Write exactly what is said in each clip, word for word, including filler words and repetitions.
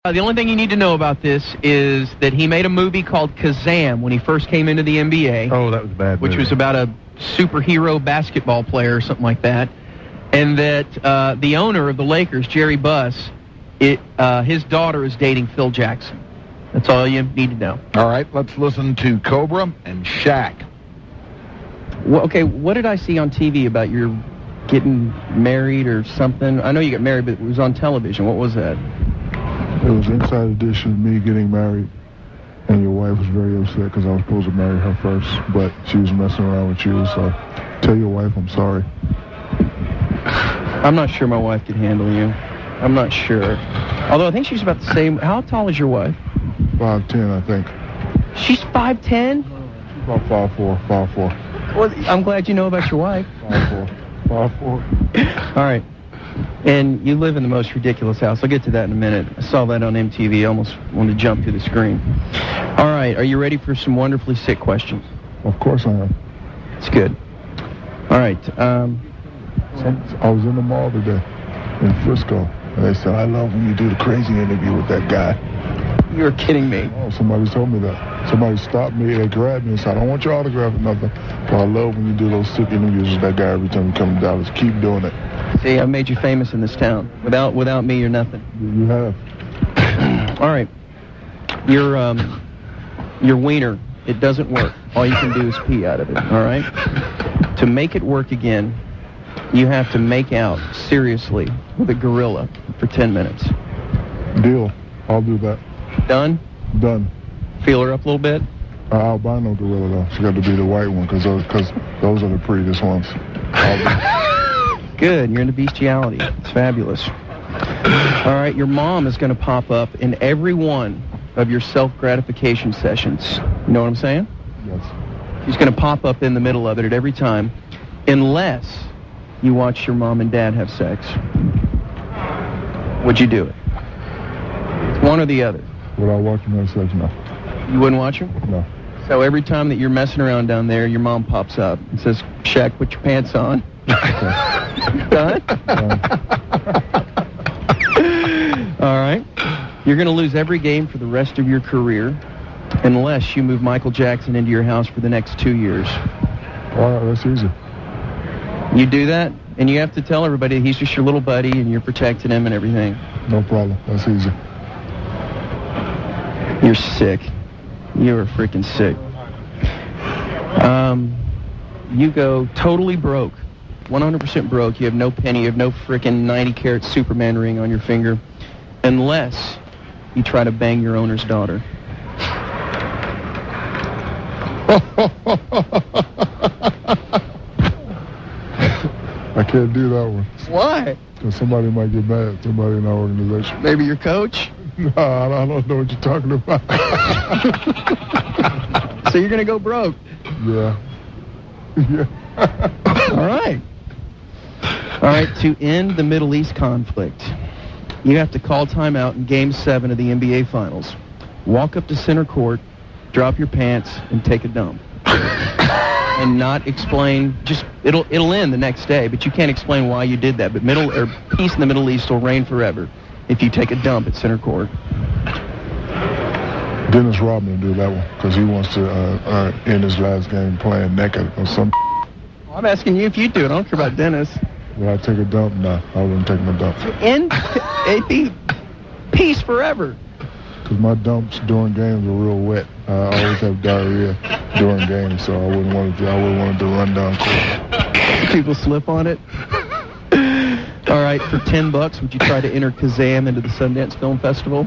Uh, the only thing you need to know about this is that he made a movie called Kazam when he first came into the N B A. Oh, that was a bad Which movie. was about a superhero basketball player or something like that. And that uh, the owner of the Lakers, Jerry Buss, it, uh, his daughter is dating Phil Jackson. That's all you need to know. All right, let's listen to Cobra and Shaq. Well, okay, what did I see on T V about your getting married or something? I know you got married, but it was on television. What was that? It was Inside Edition of me getting married, and your wife was very upset because I was supposed to marry her first, but she was messing around with you, so tell your wife I'm sorry. I'm not sure my wife could handle you. I'm not sure. Although I think she's about the same. How tall is your wife? five ten, I think. She's five ten? About five four, five four. Well, I'm glad you know about your wife. five four, five four. All right. And you live in the most ridiculous house. I'll get to that in a minute. I saw that on M T V. I almost wanted to jump through the screen. All right. Are you ready for some wonderfully sick questions? Of course I am. It's good. All right. Um, I was in the mall today in Frisco, and they said, I love when you do the crazy interview with that guy. You're kidding me. Oh, somebody told me that. Somebody stopped me, they grabbed me and said, I don't want your autograph or nothing, but I love when you do those sick interviews with that guy every time you come to Dallas. Keep doing it. See, I've made you famous in this town. Without without me, you're nothing. You have. All right. Your, um, your wiener, it doesn't work. All you can do is pee out of it, all right? To make it work again, you have to make out, seriously, with a gorilla for ten minutes. Deal. I'll do that. Done? Done. Feel her up a little bit? Uh, albino gorilla, though. She got to be the white one, because those, cause those are the prettiest ones. Good. You're into bestiality. It's fabulous. All right. Your mom is going to pop up in every one of your self-gratification sessions. You know what I'm saying? Yes. She's going to pop up in the middle of it at every time, unless you watch your mom and dad have sex. Would you do it? One or the other. Would I watch them have sex? No. You wouldn't watch them? No. So every time that you're messing around down there, your mom pops up and says, Shaq, put your pants on. Done? All right. You're going to lose every game for the rest of your career unless you move Michael Jackson into your house for the next two years. All right, that's easy. You do that, and you have to tell everybody he's just your little buddy and you're protecting him and everything. No problem. That's easy. You're sick. You're freaking sick. Um, you go totally broke. one hundred percent broke. You have no penny. You have no freaking ninety carat Superman ring on your finger. Unless you try to bang your owner's daughter. I can't do that one. Why? Because somebody might get mad. Somebody in our organization. Maybe your coach? No, I don't know what you're talking about. So you're going to go broke? Yeah. Yeah. All right. All right, to end the Middle East conflict, you have to call timeout in Game seven of the N B A Finals. Walk up to center court, drop your pants, and take a dump. And not explain, just, it'll it'll end the next day, but you can't explain why you did that. But middle or peace in the Middle East will reign forever if you take a dump at center court. Dennis Rodman will do that one because he wants to uh, uh, end his last game playing naked or something. Well, I'm asking you if you do it. I don't care about Dennis. Will I take a dump? No, I wouldn't take no dump. End, it'd be peace forever. Because my dumps during games are real wet. I always have diarrhea during games, so I wouldn't want to. I wouldn't want to run down court. People slip on it. All right, for ten bucks, would you try to enter Kazam into the Sundance Film Festival?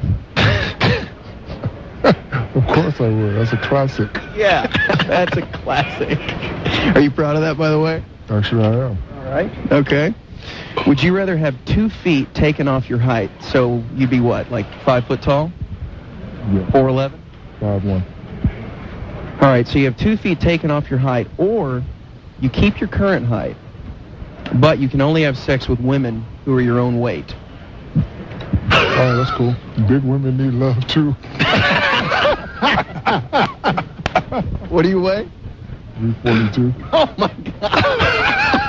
Of course I would. That's a classic. Yeah, that's a classic. Are you proud of that, by the way? Actually, I am. All right. Okay. Would you rather have two feet taken off your height, so you'd be what, like five foot tall? Yeah. four eleven? five one. All right, so you have two feet taken off your height, or you keep your current height, but you can only have sex with women who are your own weight. All right, that's cool. Big women need love, too. What do you weigh? three forty-two. Oh, my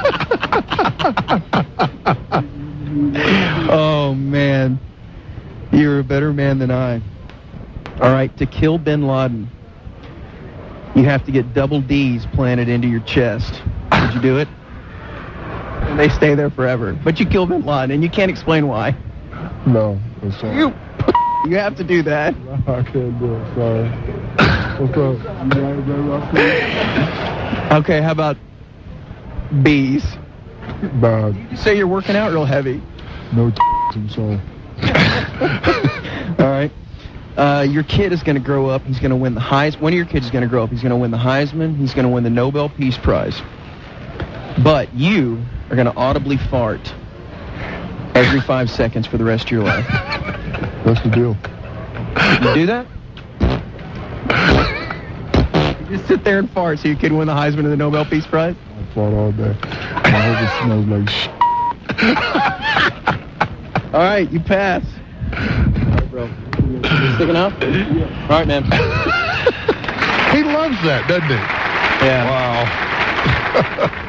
God. Oh, man. You're a better man than I. All right, to kill bin Laden, you have to get double D's planted into your chest. Did you do it? And they stay there forever. But you kill bin Laden, and you can't explain why. No, I'm sorry. You you have to do that. No, I can't do it. Sorry. What's up? You got it, baby? Okay, how about B's? Bad. You say you're working out real heavy. No, I'm sorry. All right. Uh, your kid is going to grow up. He's going to win the Heisman. One of your kids is going to grow up. He's going to win the Heisman. He's going to win the Nobel Peace Prize. But you are going to audibly fart every five seconds for the rest of your life. What's the deal? You do that? You just sit there and fart so your kid win the Heisman and the Nobel Peace Prize? I fart all day. I hope it smells like shit. All right, you pass. All right, bro. You sticking up? Yeah. All right, man. He loves that, doesn't he? Yeah. Wow.